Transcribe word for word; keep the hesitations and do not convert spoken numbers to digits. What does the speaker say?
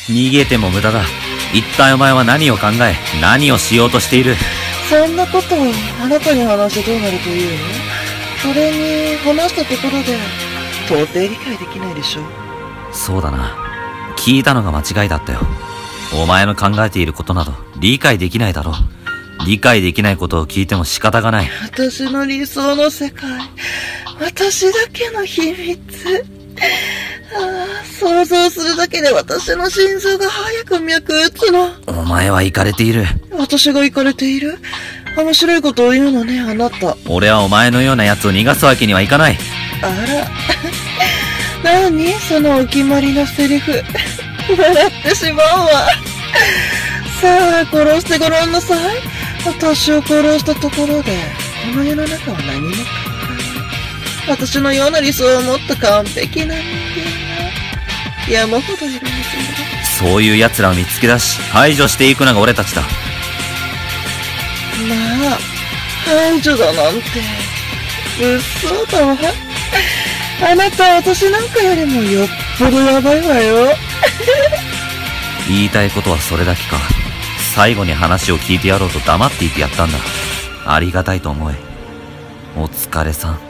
逃げても無駄だ。一体お前は何を考え、何をしようとしている？ そんなことをあなたに話してどうなるというの？それに話したところで到底理解できないでしょ。 そうだな。聞いたのが間違いだったよ。お前の考えていることなど理解できないだろう。理解できないことを聞いても仕方がない。 私の理想の世界、私だけの秘密。ああ、想像するだけで私の心臓が早く脈打つの。 お前はイカれている。 私がイカれている？面白いことを言うのね、あなた。 俺はお前のような奴を逃がすわけにはいかない。 あら何そのお決まりのセリフ。笑ってしまうわ。さあ殺してごらんなさい。私を殺したところでこの世の中は何も変わらない。私のような理想を持った完璧な人間が山ほどいるんですよ。 そういう奴らを見つけ出し排除していくのが俺たちだ。 まあ排除だなんて嘘だわ。あなたは私なんかよりもよっぽどやばいわよ。 言いたいことはそれだけか。最後に話を聞いてやろうと黙っていてやったんだ。ありがたいと思え。お疲れさん。